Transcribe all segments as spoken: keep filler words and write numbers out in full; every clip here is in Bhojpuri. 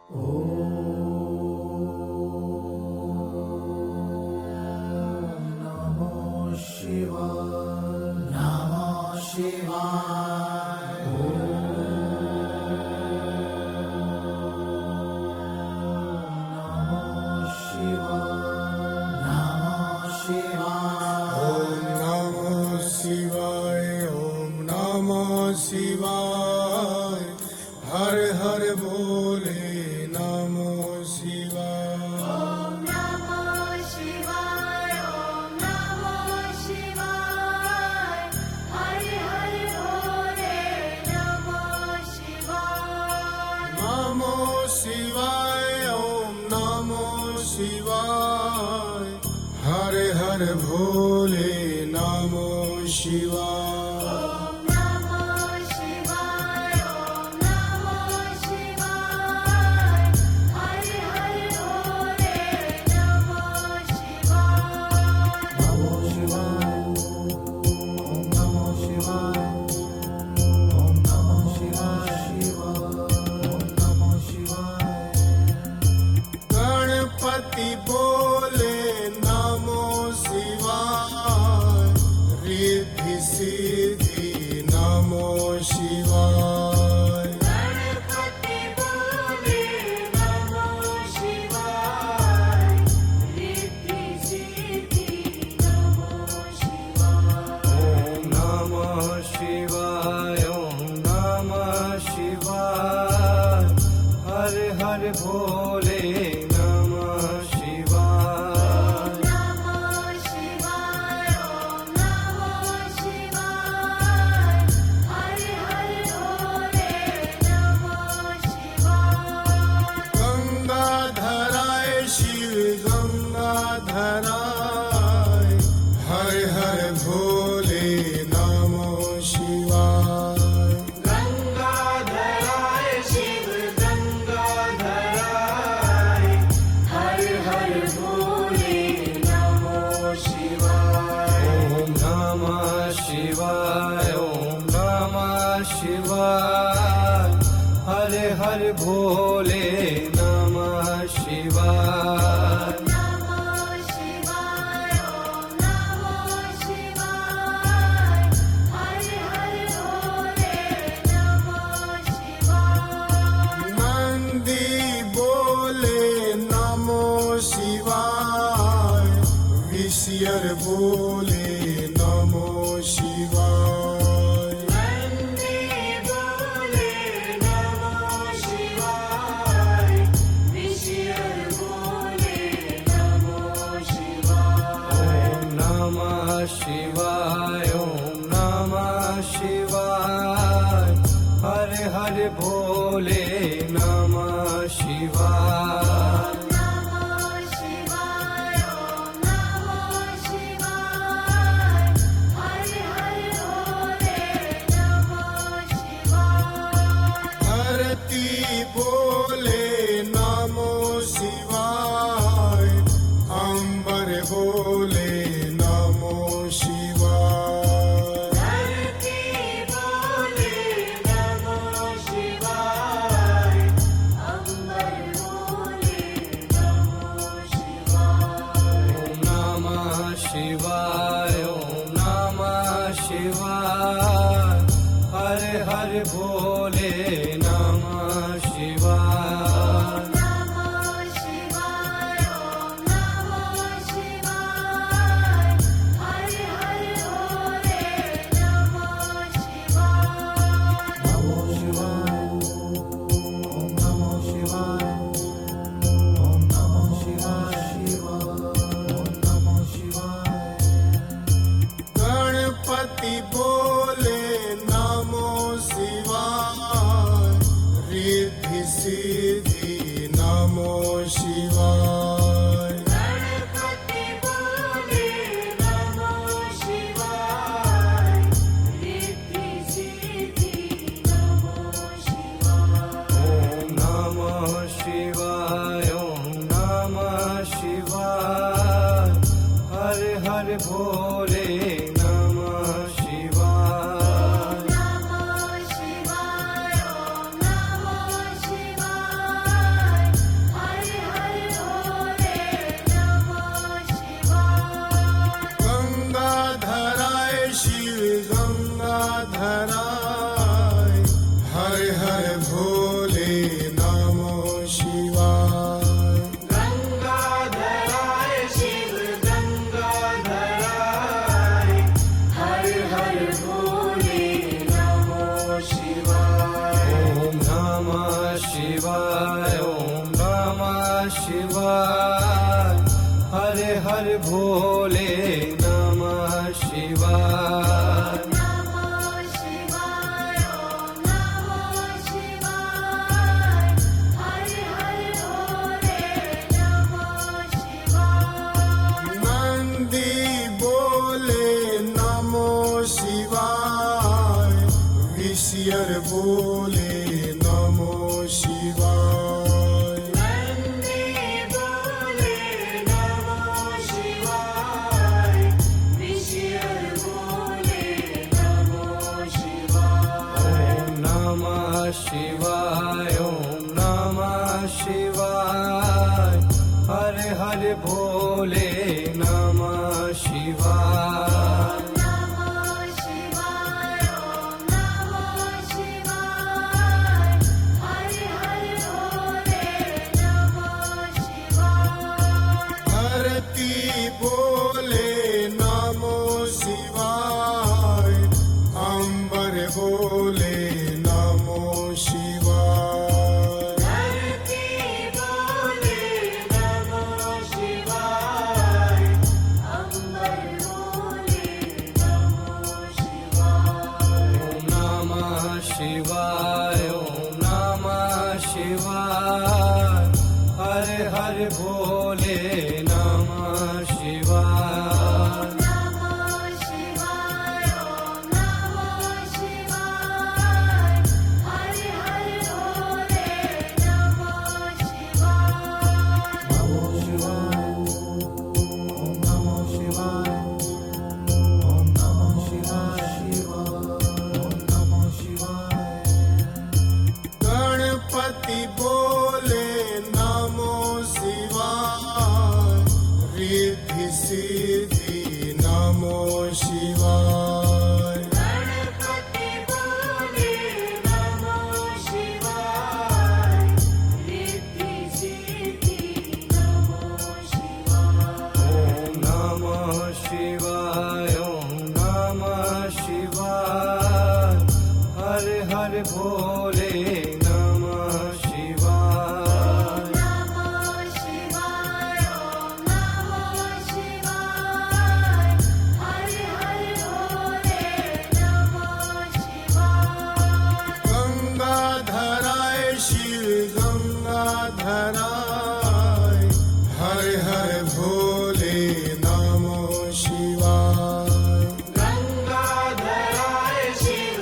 गणपति बोले नमो शिवाय। शिवाय ओम नमः शिवाय हर हर भोले नमः शिवाय नमः शिवाय ओम नमः शिवाय हर हर भोले नमः शिवाय नंदी बोले नमो शिवाय विषयर बोले नमो शिवाय नंदी बोले नमः शिवाय विषयर बोले नमः शिवाय ओम नमः शिवाय ओम नमः शिवाय हर हर भोले नमः शिवाय नमः शिवाय ओम नमः शिवाय हर हर भोले नमः शिवाय धरती बोले नमो शिवाय अंबर बोले नमो शिवाय धरती बोले नमः शिवाय अंबर बोले नमः शिवाय ओम नमः शिवाय ओम नमः शिवाय हर हर भोले नमः शिवाय नमः शिवाय ओम नमः शिवाय हर हर भोले नमः शिवाय गणपति बोले नमो शिवाय रिद्धि सिद्धि नमो शिवाय गणपति बोले नमः शिवाय रिद्धि सिद्धि नमः शिवाय ओम नमः शिवाय ओम नमः शिवाय हर हर भोले नमः शिवाय नमः शिवाय ओम नमः शिवाय हर हर भोले नमः शिवाय गंगाधराय शिव गंगाधराय हर हर भोले नमो शिवाय गंगाधराय शिव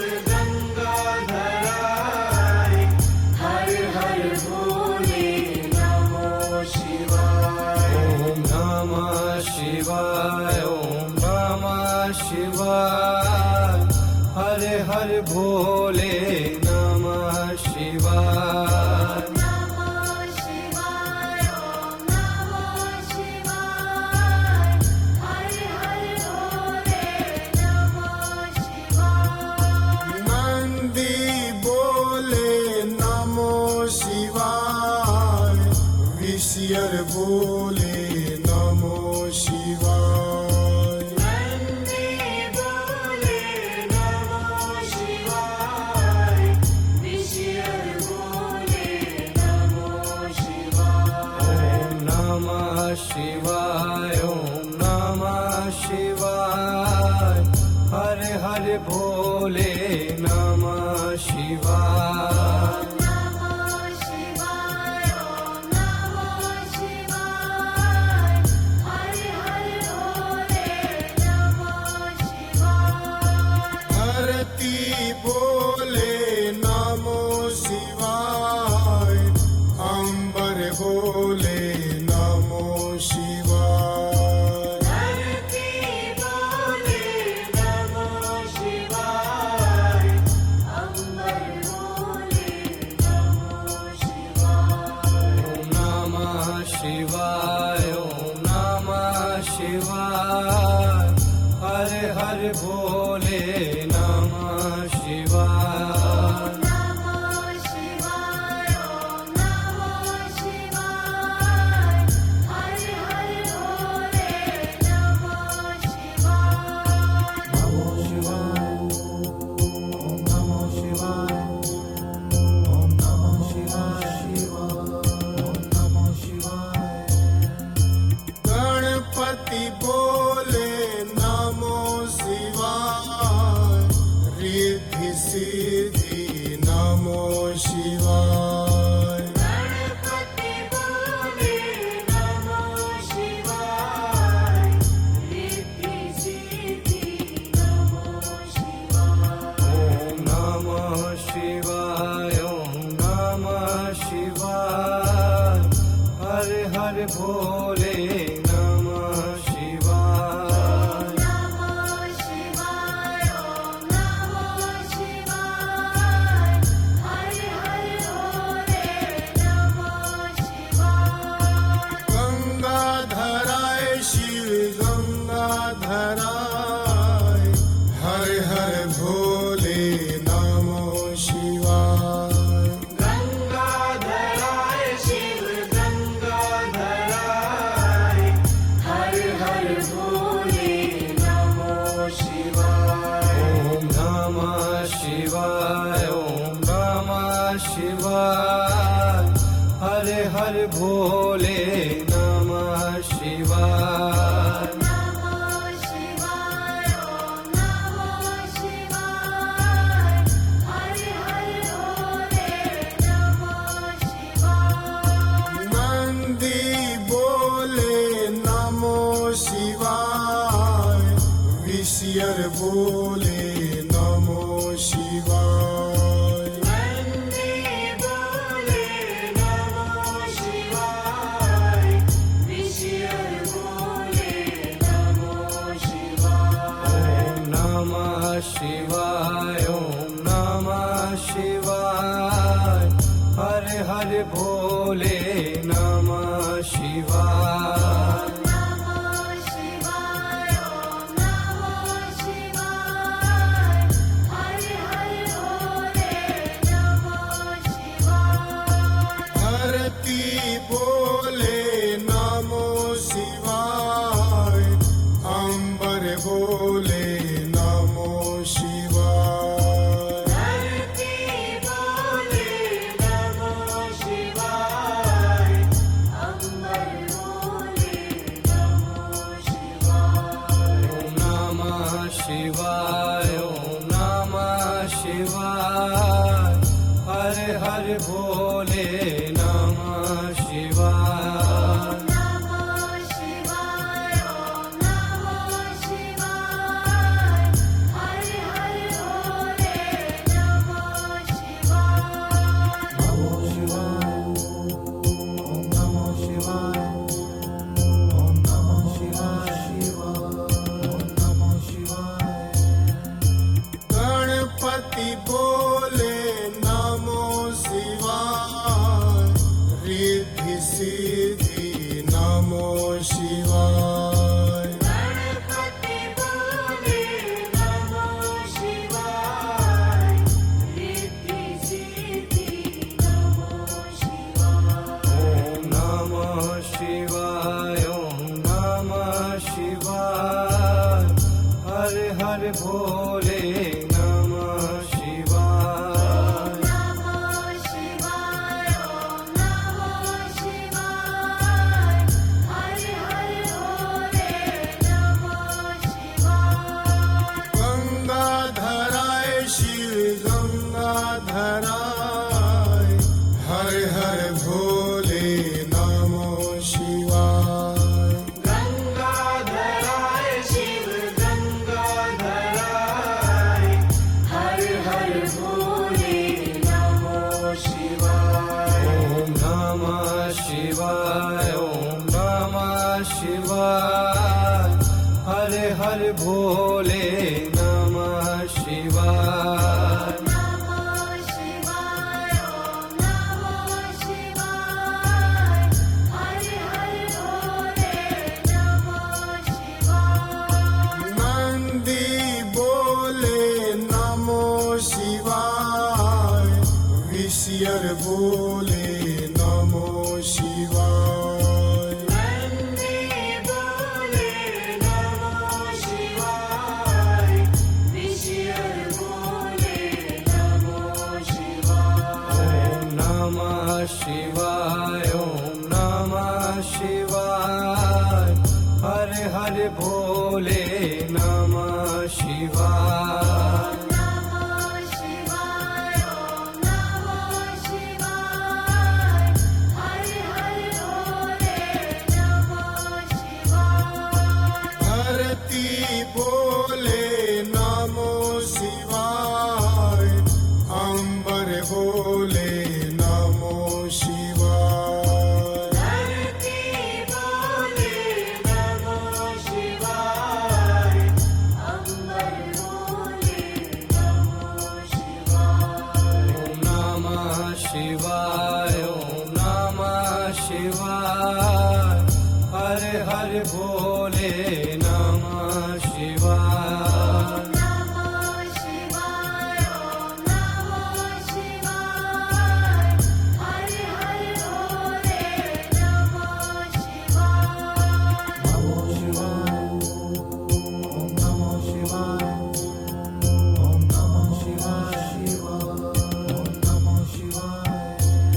गंगाधराय हर हर भोले नमः शिवाय ओम नमः शिवाय ओम नमः शिवाय हर हर भोले नमः शिवाय नमः शिवाय ओम नमः शिवाय हर हर भोले नमः शिवाय नंदी बोले नमो शिवाय विषयर बोले नमो शिवाय नंदी बोले नमः शिवाय विषयर बोले नमः शिवाय ओम नमः शिवाय ओम नमः शिवाय हर हर भोले नमः शिवाय नमः शिवाय ओम नमः शिवाय हर हर भोले नमः शिवाय धरती बोले नमो शिवाय अंबर बोले नमो शिवाय धरती बोले नमः शिवाय अंबर बोले नमः शिवाय ओम नमः शिवाय ओम नमः शिवाय हर हर भोले नमः शिवाय नमः शिवाय ओम नमः शिवाय हर हर भोले नमः शिवाय शिवाय ओम नमः शिवाय ओम नमः शिवाय शिवाय गणपति बोले नमो शिवाय रिद्धि सिद्धि नमो शिवाय ॐ नमः शिवाय ॐ नमः शिवाय हर हर भोले नमः शिवाय नमो शिवाय ॐ नमो शिवाय हर हर भोले नमो शिवाय गंगाधराय शिव गंगाधराय हर हर भोले नमो शिवाय गंगाधराय शिव गंगाधराय हर हर भोले नमो शिवाय ॐ नमः शिवाय ॐ नमः शिवाय हर हर भोले नमः शिवाय नमो शिवाय ॐ नमो शिवाय हर हर भोले नमो शिवाय नंदी बोले नमो शिवाय विषयर बोले नमो शिवाय नंदी बोले नमो शिवाय विषयर बोले नमो शिवाय ॐ नमः शिवाय ॐ नमः शिवाय हर हर भोले नमः शिवाय नमो शिवाय ॐ नमो शिवाय हर हर भोले नमो शिवाय धरती बोले नमो शिवाय अंबर बोले नमो शिवाय धरती बोले नमो शिवाय अंबर बोले नमो शिवाय ॐ नमः शिवाय ॐ नमः शिवाय हर हर भोले नमः शिवाय नमो शिवाय ॐ नमो शिवाय हर हर भोले नमो शिवाय नमो शिवाय ॐ नमो शिवाय ॐ नमः शिवाय ॐ नमः शिवाय गणपति बोले नमो शिवाय रिद्धि सिद्धि नमो शिवाय गणपति बोले नमो शिवाय रिद्धि सिद्धि नमो शिवाय ॐ नमः शिवाय ॐ नमः शिवाय हर हर भोले नमः शिवाय नमो शिवाय ॐ नमो शिवाय हर हर भोले नमो शिवाय गंगाधराय शिव गंगाधराय हर हर भोले नमो शिवाय गंगाधराय शिव गंगाधराय हर हर भोले नमो शिवाय ॐ नमः शिवाय ॐ नमः शिवाय हर हर भोले नमः शिवाय नमो शिवाय ॐ नमो शिवाय हर हर भोले नमो शिवाय नंदी बोले नमो शिवाय विषयर बोले नमो शिवाय नंदी बोले नमो शिवाय विषयर बोले नमो शिवाय ॐ नमः शिवाय ॐ नमः शिवाय हर हर भोले नमः शिवाय नमो शिवाय ॐ नमो शिवाय ओम नमः शिवाय हर हर भोले नमः शिवाय नमः शिवाय ओम नमः शिवाय हर हर भोले नमः शिवाय नमो शिवाय ओम नमो शिवाय ओम नमो शिवाय ओम नमो शिवाय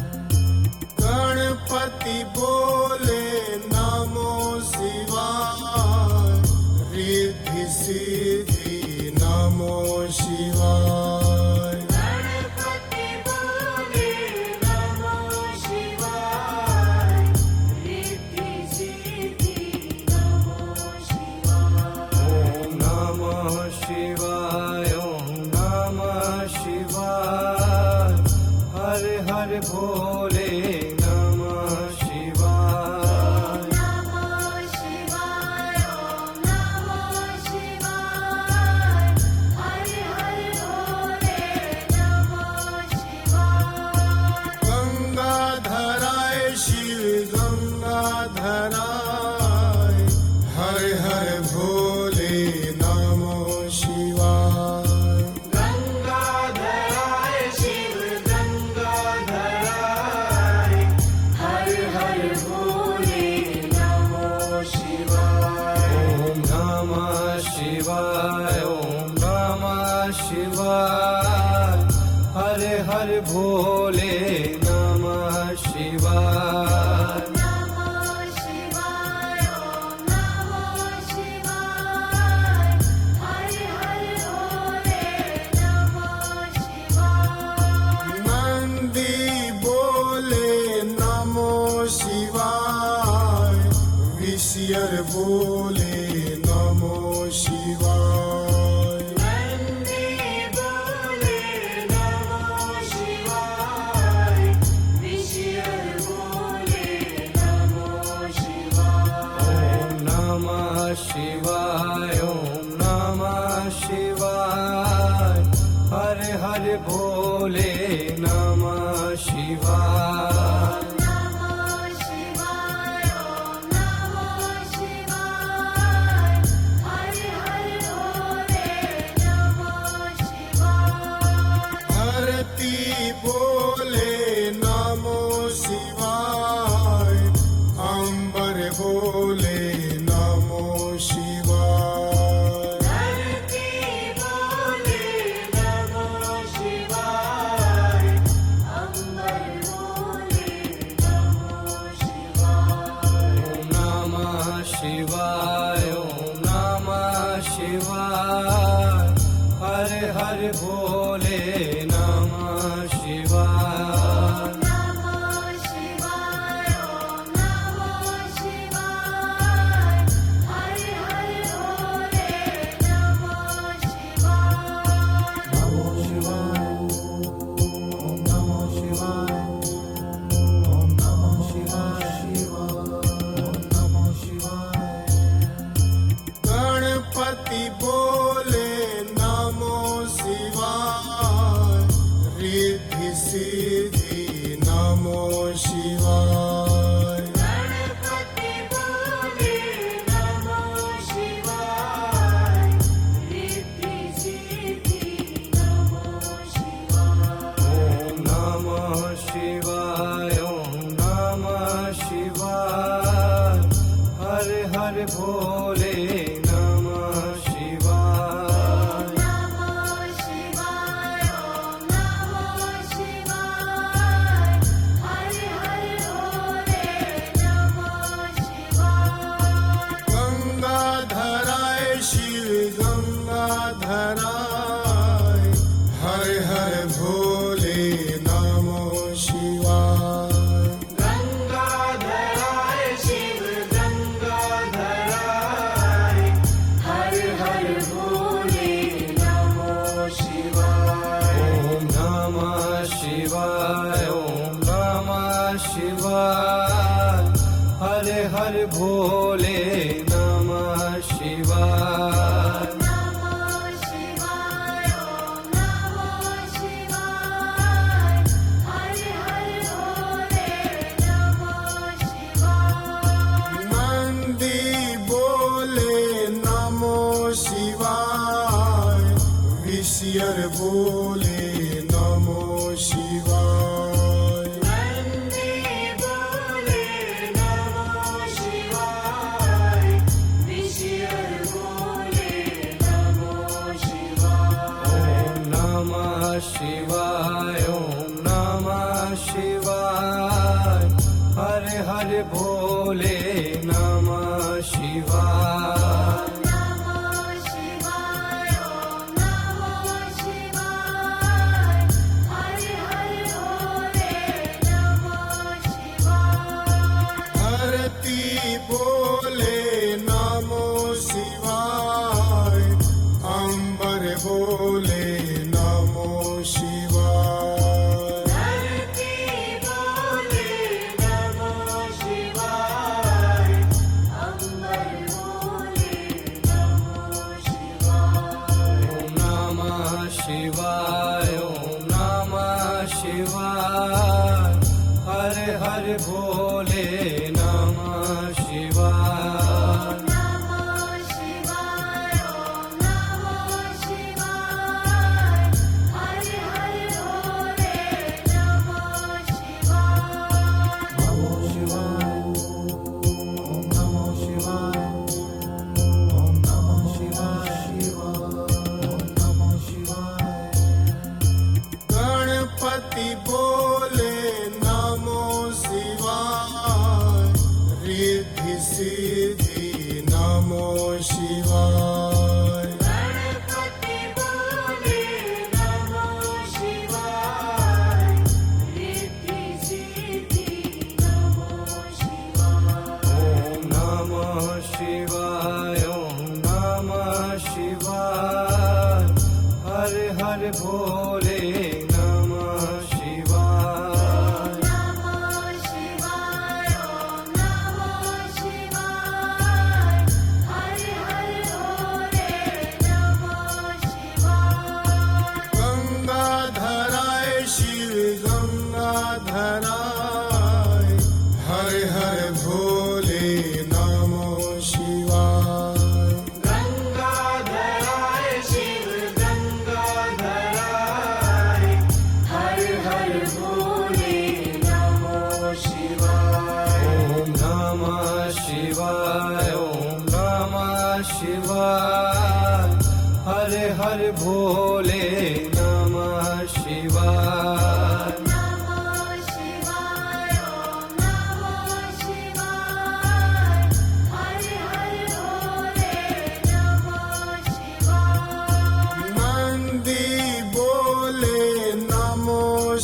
गणपति बोले नमो शिवाय रिद्धि सिद्धि नमो शिवाय गणपति बोले नमो शिवाय रिद्धि सिद्धि नमो शिवाय ओम नमः शिवाय ओम नमः शिवाय हर हर भोले नमः शिवाय नमः शिवाय ओम नमः शिवाय हर हर भोले नमः शिवाय गंगाधराय शिव गंगाधराय हर हर भोले नमो शिवाय गंगाधराय शिव गंगाधराय हर हर भोले नमो शिवाय ओम नमः शिवाय ओम नमः शिवाय हर हर भोले नमः शिवाय नमः शिवाय ओम नमः शिवाय हर हर भोले नमः शिवाय नंदी बोले नमो शिवाय विषयर बोले नमो शिवाय नंदी बोले नमो शिवाय विषयर बोले नमो शिवाय ओम नमः शिवाय ओम नमः शिवाय हर हर भोले नमः शिवाय नमः शिवाय ओम नमः शिवाय हर हर भोले नमः शिवाय धरती बोले नमो शिवाय अंबर बोले नमो शिवाय धरती बोले नमो शिवाय अंबर बोले नमो शिवाय ओम नमः शिवाय ओम नमः शिवाय हर हर भोले नमः शिवाय नमः शिवाय ओम नमः शिवाय हर हर भोले नमः शिवाय नमो शिवाय ओम नमो शिवाय ओम नमो शिवाय ओम नमो शिवाय गणपति बोले नमो शिवाय रिद्धि सिद्धि नमो शिवाय गणपति बोले नमो शिवाय रिद्धि सिद्धि नमो शिवाय ओम नमः शिवाय ओम नमः शिवाय हर हर भोले नमः शिवाय नमः शिवाय ओम नमः शिवाय हर हर भोले नमः शिवाय गंगाधराय शिव गंगाधराय हर हर भोले नमो शिवाय गंगाधराय शिव गंगाधराय हर हर भोले नमो शिवाय ओम नमः शिवाय ओम नमः शिवाय हर हर भोले नमः शिवाय नमः शिवाय ओम नमः शिवाय हर शिवाय हर हर भोले नमः शिवाय नमः शिवाय ओम नमः शिवाय हर हर भोले नमः शिवाय धरती बोले नमो शिवाय अंबर बोले नमो शिवाय धरती बोले नमः शिवाय अंबर बोले नमः शिवाय ओम नमः शिवाय ओम नमः शिवाय हर हर भोले नमः शिवाय नमः शिवाय ओम नमः शिवाय हर हर भोले नमः शिवाय नमो शिवाय ओम नमो शिवाय ओम नमो शिवाय ओम नमो शिवाय गणपति बोले नमो शिवाय रिद्धि सिद्धि नमो शिवाय गणपति बोले नमः शिवाय रिद्धि सिद्धि नमः शिवाय ओम नमः शिवाय ओम नमः शिवाय हर हर भोले नमः शिवाय नमः शिवाय ओम नमः शिवाय हर हर भोले नमः शिवाय गंगाधराय शिव गंगाधराय हर हर भोले नमो शिवाय गंगाधराय शिव गंगाधराय हर हर भोले नमः शिवाय ओम नमः शिवाय ओम नमः शिवाय हर हर भोले नमः शिवाय नमः शिवाय ओम नमः शिवाय हर हर भोले नमः शिवाय नंदी बोले नमो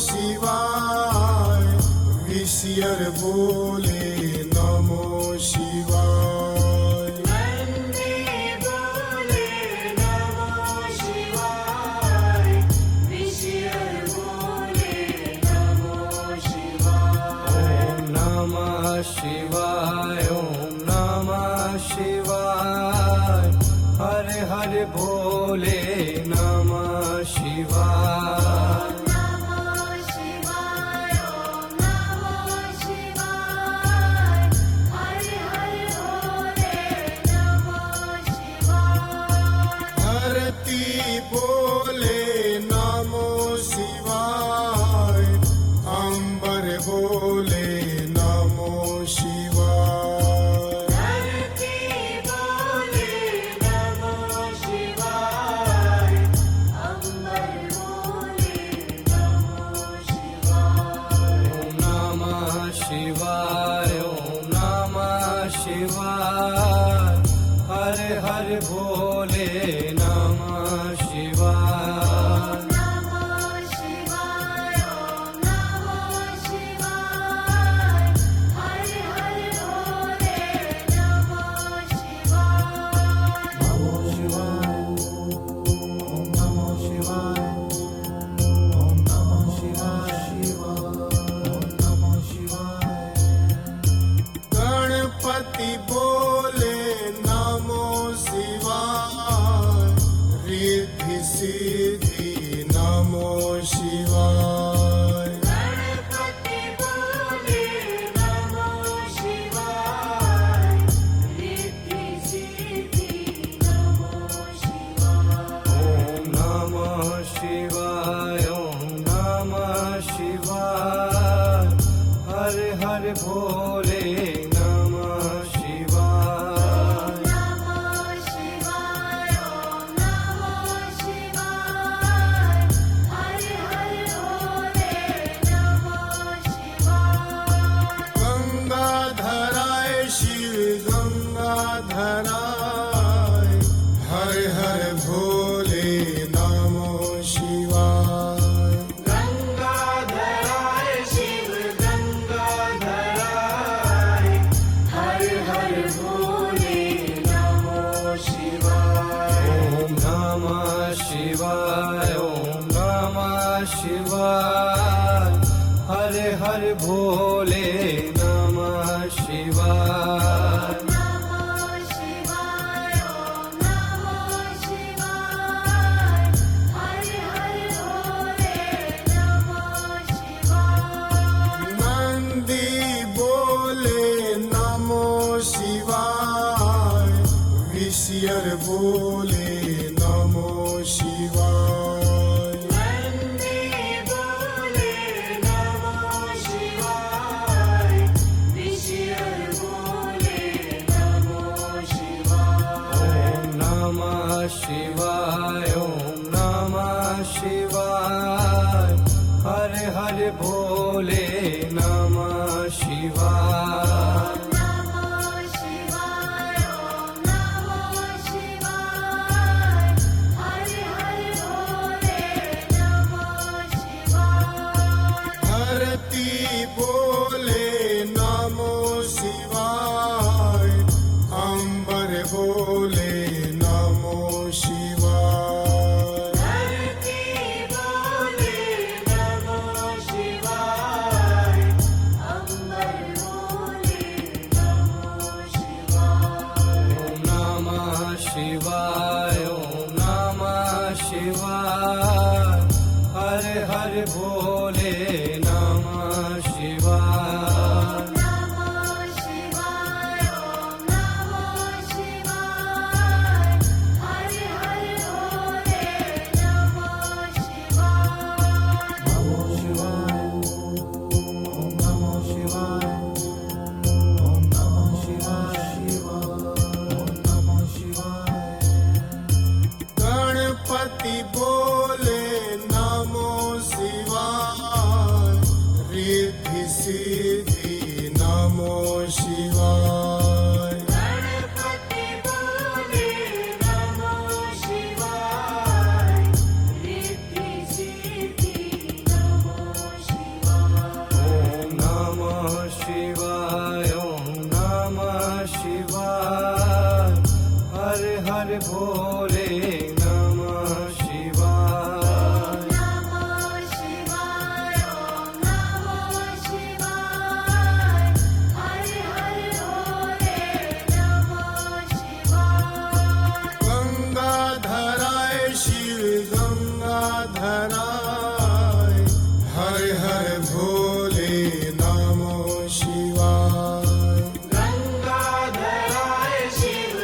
शिवाय विषयर बोले नमो शिवाय नंदी बोले नमः शिवाय विषयर बोले नमः शिवाय ओम नमः शिवाय ओम नमः शिवाय हर हर भोले नमः शिवाय नमः शिवाय ओम नमः शिवाय हर हर भोले नमः शिवाय धरती बोले नमो शिवाय अंबर बोले नमो शिवाय धरती बोले नमः शिवाय अंबर बोले नमः शिवाय ओम नमः शिवाय ओम नमः शिवाय हर हर भोले नमः शिवाय नमः शिवाय ओम नमः शिवाय हर हर भोले नमः शिवाय नमो शिवाय ओम नमो शिवाय ओम नमो शिवाय ओम नमो शिवाय गणपति बोले नमो शिवाय रिद्धि सिद्धि नमो शिवाय गणपति बोले नमः शिवाय रिद्धि सिद्धि नमः शिवाय ओम नमः शिवाय ओम नमः शिवाय हर हर भोले नमः शिवाय नमः शिवाय ओम नमः शिवाय हर हर भोले नमः शिवाय हर हर भोले नमः शिवाय नमः शिवाय ओम नमः शिवाय हर हर भोले नमः शिवाय नंदी बोले नमो शिवाय विषयर बोले नमो शिवाय नंदी बोले नमः शिवाय विषयर बोले नमः शिवाय ओम नमः शिवाय ओम नमः शिवाय हर हर भोले नमः शिवाय नमः शिवाय ओम नमः शिवाय हर हर भोले नमः शिवाय धरती बोले नमो शिवाय अंबर बोले नमो शिवाय धरती बोले नमः शिवाय अंबर बोले नमः शिवाय ओम नमः शिवाय ओम नमः शिवाय हर हर भोले नमः शिवाय नमः शिवाय ओम नमः शिवाय हर हर भोले नमः शिवाय गणपति बोले नमो शिवाय रिद्धि सिद्धि नमो शिवाय गणपति बोले नमः शिवाय रिद्धि सिद्धि नमः शिवाय ओम नमः शिवाय ओम नमः शिवाय हर हर भोले नमः शिवाय नमः शिवाय ओम नमः शिवाय हर हर भोले नमः शिवाय गंगाधराय शिव गंगाधराय हर हर भोले नमो शिवाय गंगाधराय शिव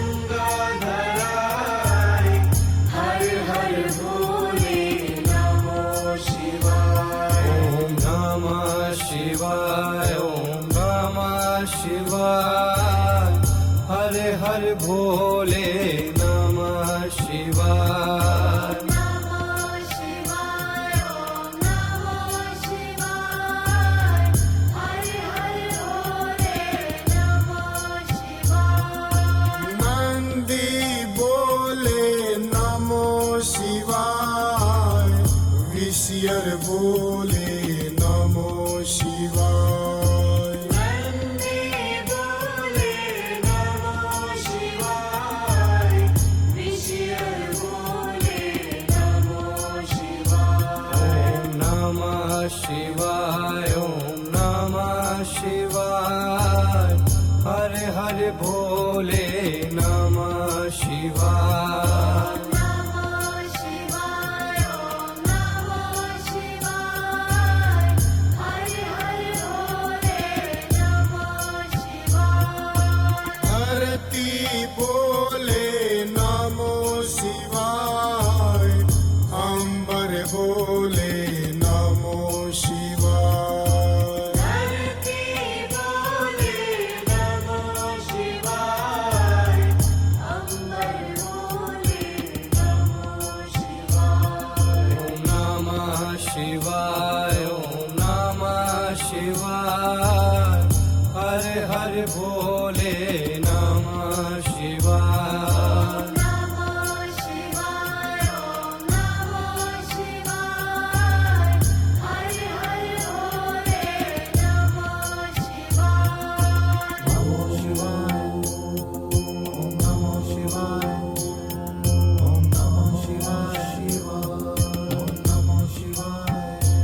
गंगाधराय हर हर भोले नमः शिवाय ओम नमः शिवाय ओम नमः शिवाय हर हर भोले नमः शिवाय नमः शिवाय ओम नमः शिवाय हर हर भोले नमः शिवाय नंदी बोले नमो शिवाय विषयर बोले नमो शिवाय नंदी बोले नमः शिवाय विषयर बोले नमः शिवाय ओम नमः शिवाय ओम नमः शिवाय हर हर भोले नमः शिवाय नमः शिवाय ओम नमः शिवाय हर हर भोले नमः शिवाय धरती बोले नमो शिवाय अंबर बोले नमो शिवाय धरती बोले नमः शिवाय अंबर बोले नमः शिवाय ओम नमः शिवाय ओम नमः शिवाय हर हर भोले नमः शिवाय नमः शिवाय ओम नमः शिवाय हर हर भोले नमः शिवाय शिवाय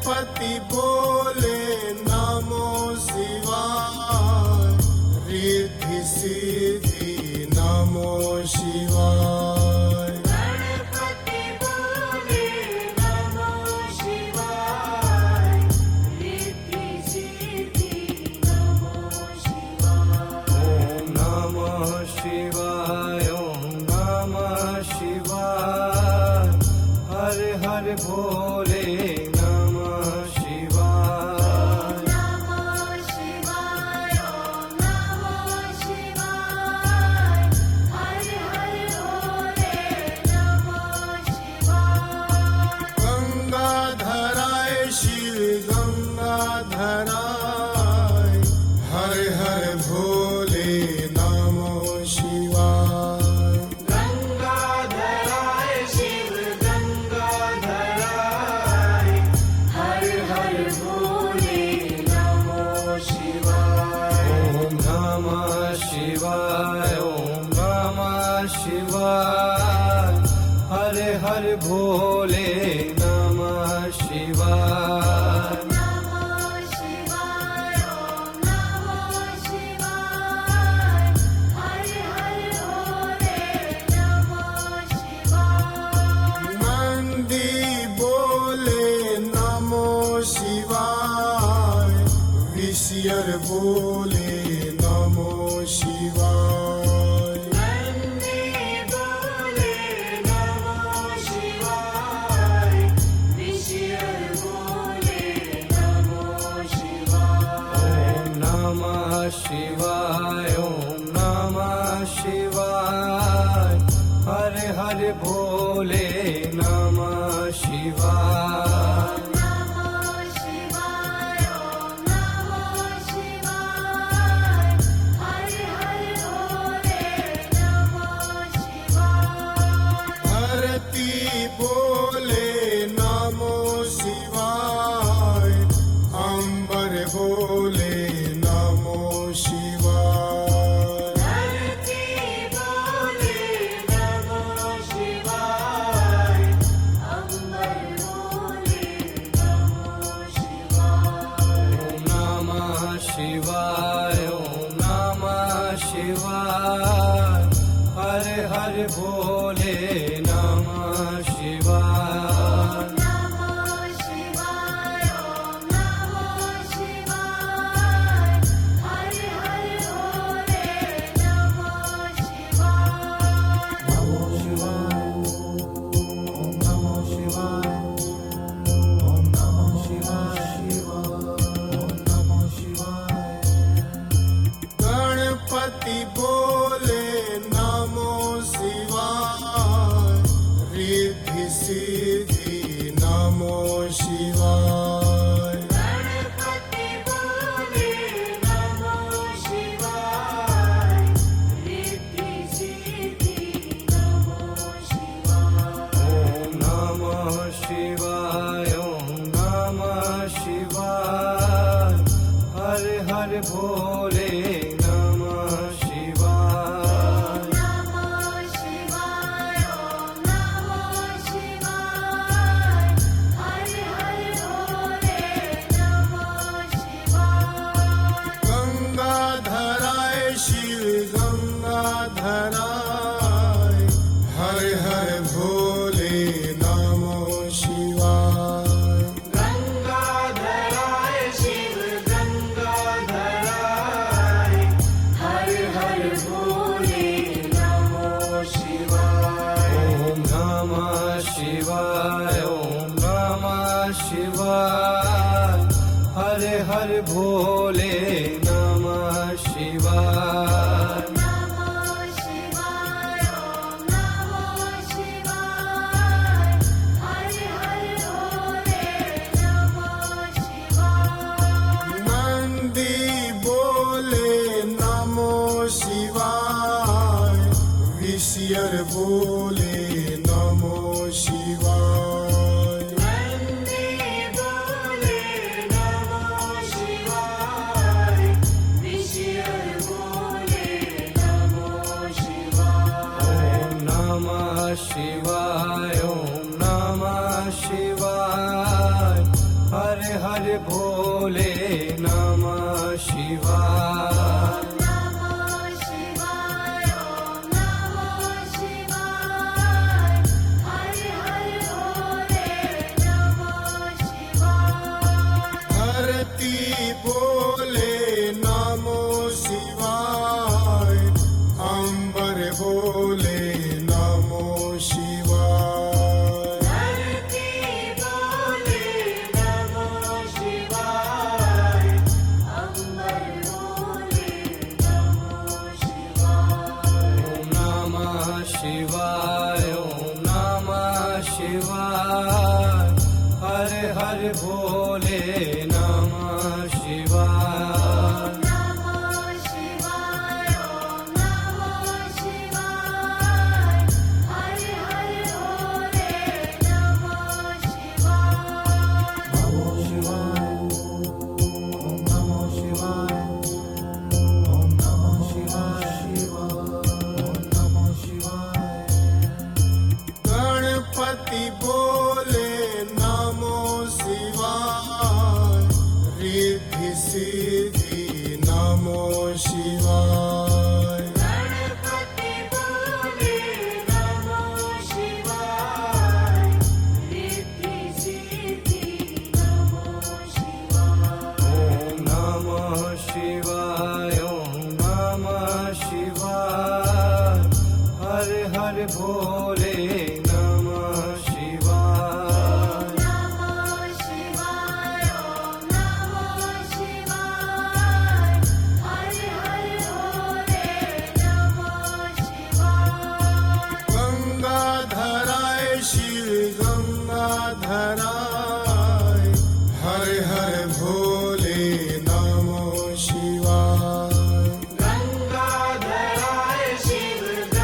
गणपति बोले नमो शिवाय, रिद्धि सिद्धि नमो शिवाय। गणपति बोले नमो शिवाय, रिद्धि सिद्धि नमो शिवाय। ॐ नमः शिवाय, ॐ नमः शिवाय, हर हर भोले नमः शिवाय। नमः शिवाय, नमः शिवाय, हर हर भोले नमः शिवाय। गंगाधराय शिव गंगाधराय, हर हर भोले नमो शिवाय। गंगाधराय शिव गंगाधराय, हर हर भोले नमो शिवाय। ॐ नमः शिवाय, ॐ नमः शिवाय, हर हर भोले नमः शिवाय। नमः शिवाय, नमः शिवाय, हर हर भोले नमः शिवाय। नंदी बोले नमो शिवाय, विषयर बोले नमो शिवाय। नंदी बोले नमो शिवाय, विषयर बोले नमो शिवाय। ॐ नमः शिवाय, ॐ नमः शिवाय, हर हर भोले नमः शिवाय। नमः शिवाय, नमः शिवाय, हर हर भोले नमः शिवाय। धरती बोले नमो शिवाय, अंबर बोले नमो शिवाय। धरती बोले नमो शिवाय, अंबर बोले नमो शिवाय। ॐ नमः शिवाय, ॐ नमः शिवाय, हर हर भोले नमः शिवाय। नमः शिवाय, नमः शिवाय, हर हर भोले नमः शिवाय। गणपति बोले नमो शिवाय, रिद्धि सिद्धि नमो शिवाय। गणपति बोले नमो शिवाय, रिद्धि सिद्धि नमो शिवाय। ॐ नमः शिवाय, ॐ नमः शिवाय, हर हर भोले नमः शिवाय। नमः शिवाय, नमः शिवाय, हर हर भोले नमः शिवाय। गंगाधराय शिव गंगाधराय, हर हर भोले नमो शिवाय। गंगाधराय शिव गंगाधराय, हर हर भोले नमो शिवाय। ॐ नमः शिवाय, ॐ नमः शिवाय, हर हर भोले नमः शिवाय। नमः शिवाय, नमः शिवाय, हर हर भोले नमः शिवाय। नंदी बोले नमो शिवाय, विषयर बोले नमो शिवाय। नंदी बोले नमो शिवाय, विषयर बोले हर भोले नमः शिवाय नमः शिवाय ओम नमः शिवाय हर हर भोले नमः शिवाय धरती बोले नमो शिवाय अंबर बोले नमो शिवाय धरती बोले नमः शिवाय अंबर बोले नमः शिवाय ओम नमः शिवाय ओम नमः शिवाय हर हर भोले नमः शिवाय नमः शिवाय ओम नमः शिवाय हर हर भोले नमः शिवाय गणपति बोले नमो शिवाय रिद्धि सिद्धि नमो शिवाय गणपति बोले नमः शिवाय रिद्धि सिद्धि नमः शिवाय ओम नमः शिवाय ओम नमः शिवाय हर हर भोले नमः शिवाय नमः शिवाय ओम नमः शिवाय हर हर भोले नमः शिवाय गंगाधराय शिव गंगाधराय हर हर भोले नमो शिवाय गंगाधराय शिव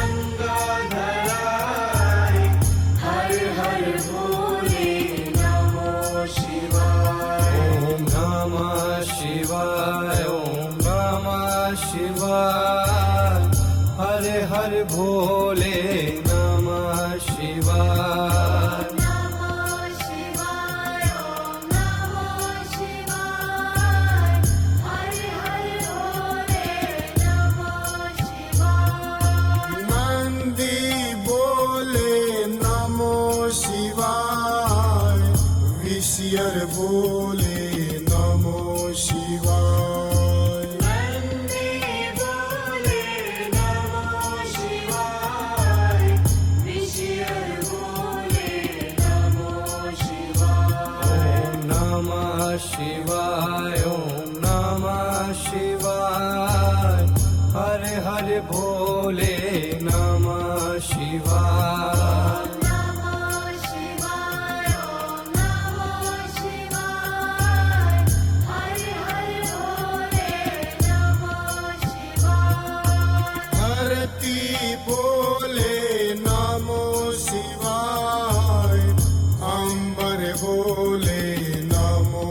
गंगाधराय हर हर भोले नमः शिवाय ओम नमः शिवाय ओम नमः शिवाय हर हर भोले नमः शिवाय नमः शिवाय ओम नमः शिवाय हर हर भोले नमः शिवाय नंदी बोले नमो शिवाय विषयर बोले नमो शिवाय नंदी बोले नमः शिवाय विषयर बोले नमः शिवाय ओम नमः शिवाय ओम नमः शिवाय हर हर भोले नमः शिवाय नमः शिवाय ओम नमः शिवाय हर हर भोले नमः शिवाय धरती बोले नमो शिवाय अंबर बोले नमो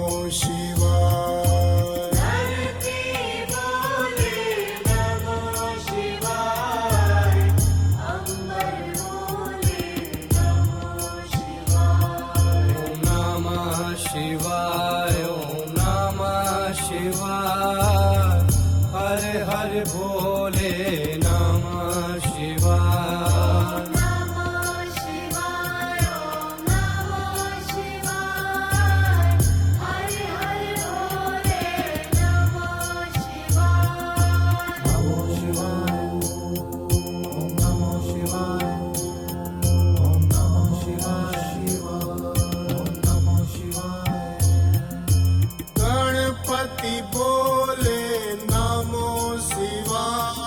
शिवाय धरती बोले नमः शिवाय अंबर बोले नमः शिवाय ओम नमः शिवाय ओम नमः शिवाय हर हर भोले नमः शिवाय नमः शिवाय ओम नमः शिवाय हर हर भोले नमः शिवाय गणपति बोले नमो शिवाय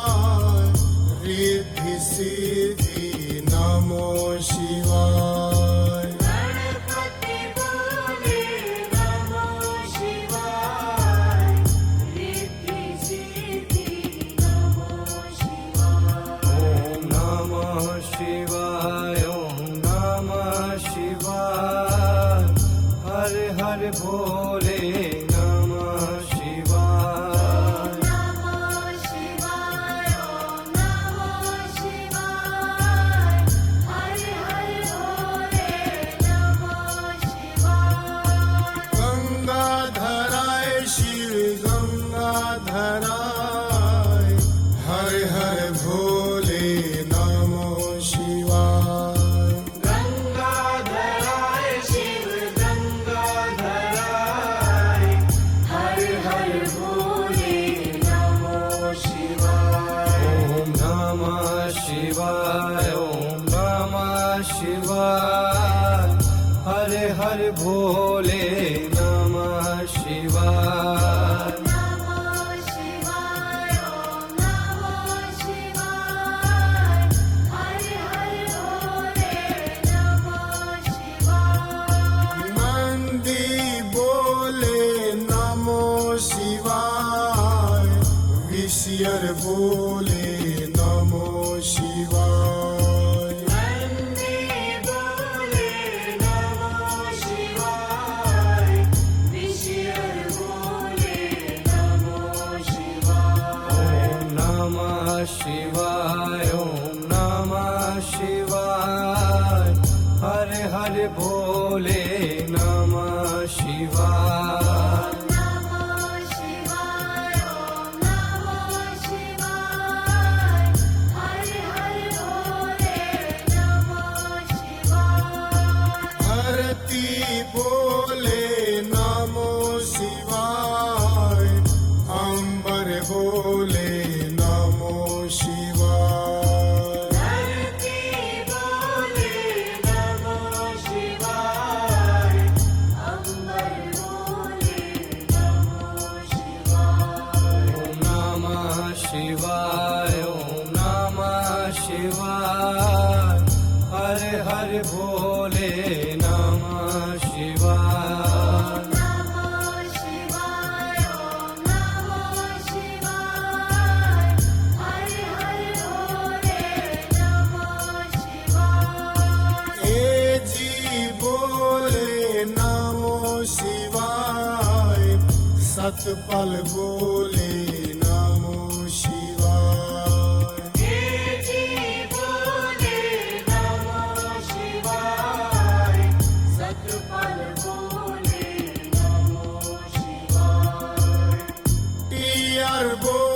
भोले नमः शिवाय नमः शिवाय ॐ नमः शिवाय हर हर भोले नमः शिवाय नंदी बोले नमो शिवाय विषयर बोले नमो शिवाय नंदी बोले नमः शिवाय विषयर बोले नमः शिवाय ॐ नमः शिवाय ॐ नमः शिवाय हर हर भोले नमः शिवाय नमः शिवाय ॐ नमः शिवाय हर हर भोले नमः शिवाय आरती बोले नमो शिवाय अंबर बोले नमो शिवाय धरती बोले नमः शिवाय अंबर बोले नमः शिवाय ॐ नमः शिवाय ॐ नमः शिवाय हर हर भोले नमः शिवाय नमः शिवाय ॐ नमः शिवाय हर हर भोले नमः शिवाय ए जी बोले नमो शिवाय सतपल बोले नमो शिवाय जी बोले नमः शिवाय सतपल बोले नमः शिवाय टियर बोले